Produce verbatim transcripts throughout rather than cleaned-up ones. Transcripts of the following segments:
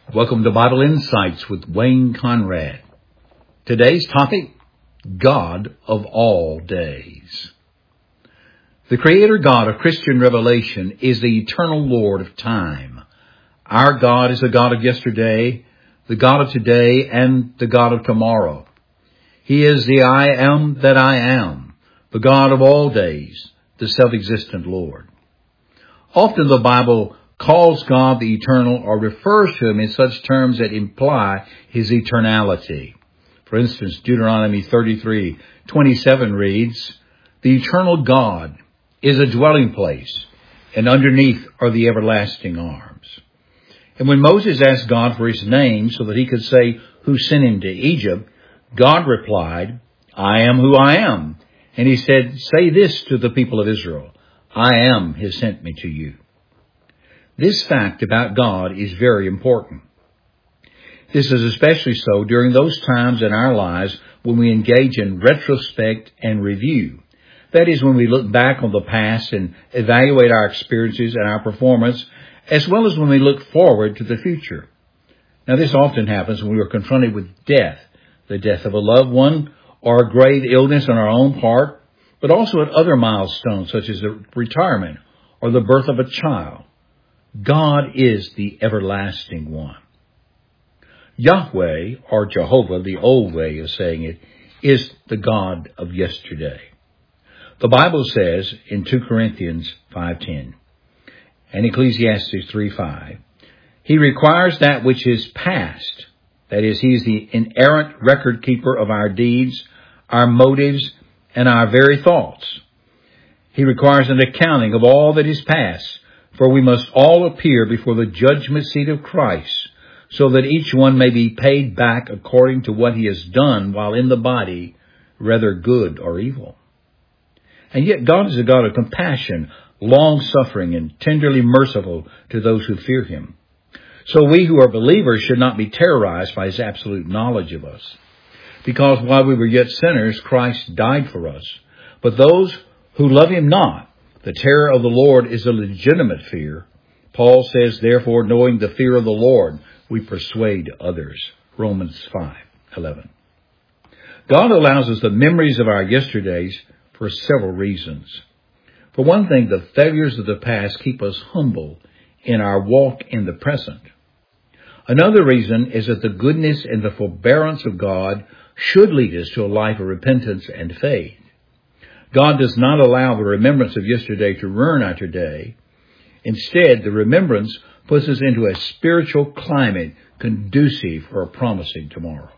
Welcome to Bible Insights with Wayne Conrad. Today's topic, God of all days. The Creator God of Christian revelation is the eternal Lord of time. Our God is the God of yesterday, the God of today, and the God of tomorrow. He is the I am that I am, the God of all days, the self-existent Lord. Often the Bible calls God the eternal or refers to him in such terms that imply his eternality. For instance, Deuteronomy thirty-three twenty-seven reads, "The eternal God is a dwelling place, and underneath are the everlasting arms." And when Moses asked God for his name so that he could say who sent him to Egypt, God replied, "I am who I am." And he said, "Say this to the people of Israel, I am has sent me to you." This fact about God is very important. This is especially so during those times in our lives when we engage in retrospect and review. That is, when we look back on the past and evaluate our experiences and our performance, as well as when we look forward to the future. Now, this often happens when we are confronted with death, the death of a loved one, or a grave illness on our own part, but also at other milestones such as the retirement or the birth of a child. God is the everlasting one. Yahweh, or Jehovah, the old way of saying it, is the God of yesterday. The Bible says in Second Corinthians five ten and Ecclesiastes three five, He requires that which is past, that is, He is the inerrant record keeper of our deeds, our motives, and our very thoughts. He requires an accounting of all that is past, for we must all appear before the judgment seat of Christ, so that each one may be paid back according to what he has done while in the body, whether good or evil. And yet God is a God of compassion, long-suffering, and tenderly merciful to those who fear Him. So we who are believers should not be terrorized by His absolute knowledge of us. Because while we were yet sinners, Christ died for us. But those who love Him not, the terror of the Lord is a legitimate fear. Paul says, therefore, knowing the fear of the Lord, we persuade others. Romans five eleven. God allows us the memories of our yesterdays for several reasons. For one thing, the failures of the past keep us humble in our walk in the present. Another reason is that the goodness and the forbearance of God should lead us to a life of repentance and faith. God does not allow the remembrance of yesterday to ruin our today. Instead, the remembrance puts us into a spiritual climate conducive for a promising tomorrow.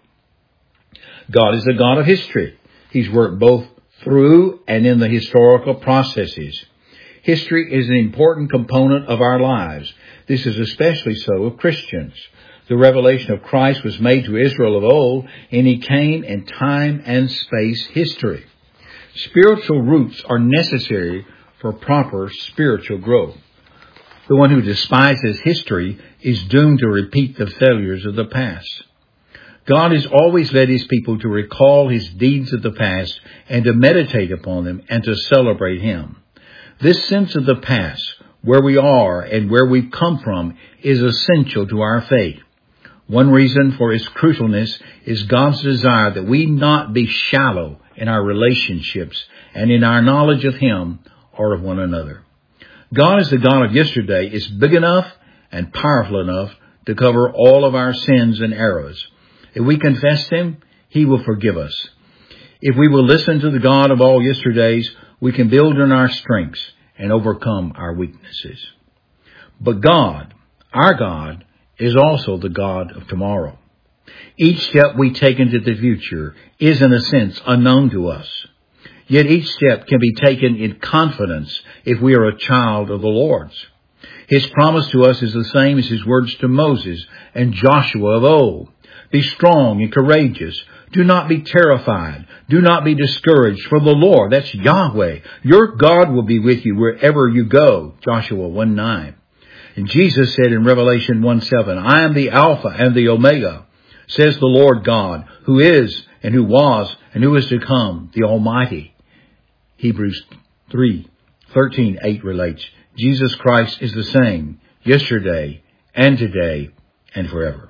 God is the God of history. He's worked both through and in the historical processes. History is an important component of our lives. This is especially so of Christians. The revelation of Christ was made to Israel of old, and He came in time and space history. Spiritual roots are necessary for proper spiritual growth. The one who despises history is doomed to repeat the failures of the past. God has always led His people to recall His deeds of the past and to meditate upon them and to celebrate Him. This sense of the past, where we are and where we've come from, is essential to our faith. One reason for its crucialness is God's desire that we not be shallow in our relationships and in our knowledge of Him or of one another. God is the God of yesterday is big enough and powerful enough to cover all of our sins and errors. If we confess them, He will forgive us. If we will listen to the God of all yesterdays, we can build on our strengths and overcome our weaknesses. But God, our God, is also the God of tomorrow. Each step we take into the future is, in a sense, unknown to us. Yet each step can be taken in confidence if we are a child of the Lord's. His promise to us is the same as His words to Moses and Joshua of old. Be strong and courageous. Do not be terrified. Do not be discouraged. For the Lord, that's Yahweh, your God will be with you wherever you go. Joshua one nine. And Jesus said in Revelation one seven, I am the Alpha and the Omega, says the Lord God, who is and who was and who is to come, the Almighty. Hebrews three thirteen eight relates, Jesus Christ is the same yesterday and today and forever.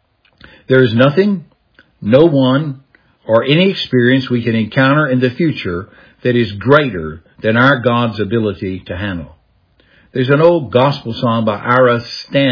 There is nothing, no one, or any experience we can encounter in the future that is greater than our God's ability to handle. There's an old gospel song by Ira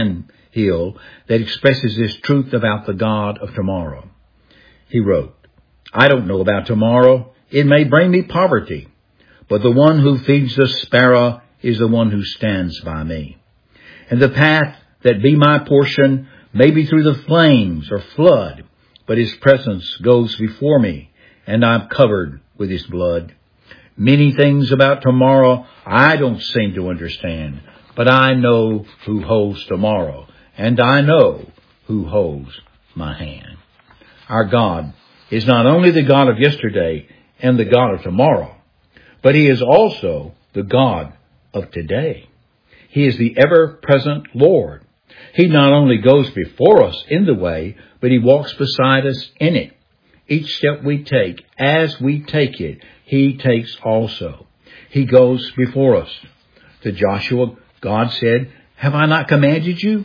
Stanhill that expresses this truth about the God of tomorrow. He wrote, "I don't know about tomorrow. It may bring me poverty, but the one who feeds the sparrow is the one who stands by me. And the path that be my portion may be through the flames or flood, but his presence goes before me, and I'm covered with his blood. Many things about tomorrow I don't seem to understand, but I know who holds tomorrow, and I know who holds my hand." Our God is not only the God of yesterday and the God of tomorrow, but he is also the God of today. He is the ever-present Lord. He not only goes before us in the way, but he walks beside us in it. Each step we take, as we take it, he takes also. He goes before us. To Joshua, God said, "Have I not commanded you?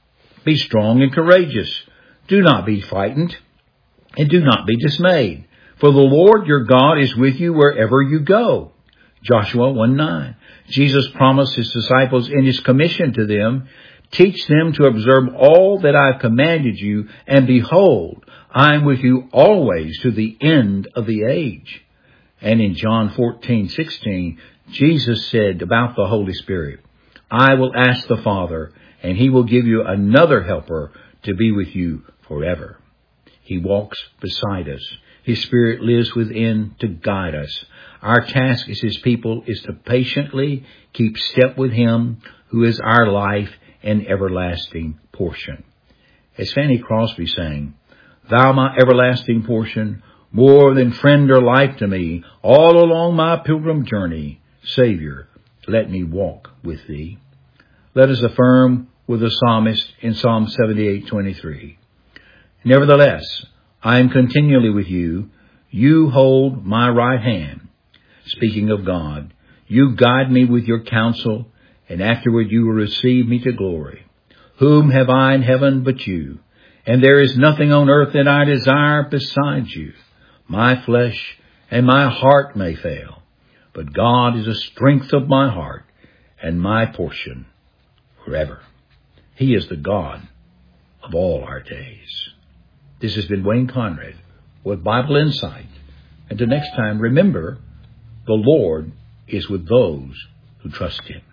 Be strong and courageous. Do not be frightened, and do not be dismayed. For the Lord your God is with you wherever you go." Joshua one nine. Jesus promised his disciples in his commission to them, "Teach them to observe all that I have commanded you, and behold, I am with you always to the end of the age." And in John fourteen sixteen, Jesus said about the Holy Spirit, "I will ask the Father, and he will give you another helper to be with you forever." He walks beside us. His Spirit lives within to guide us. Our task as his people is to patiently keep step with him who is our life and everlasting portion. As Fanny Crosby sang, "Thou my everlasting portion, more than friend or life to me, all along my pilgrim journey, Savior, let me walk with thee." Let us affirm with the psalmist in Psalm seventy-eight twenty-three, "Nevertheless, I am continually with you. You hold my right hand." Speaking of God, "You guide me with your counsel, and afterward you will receive me to glory. Whom have I in heaven but you? And there is nothing on earth that I desire besides you. My flesh and my heart may fail, but God is the strength of my heart and my portion forever." He is the God of all our days. This has been Wayne Conrad with Bible Insight. Until next time, remember, the Lord is with those who trust him.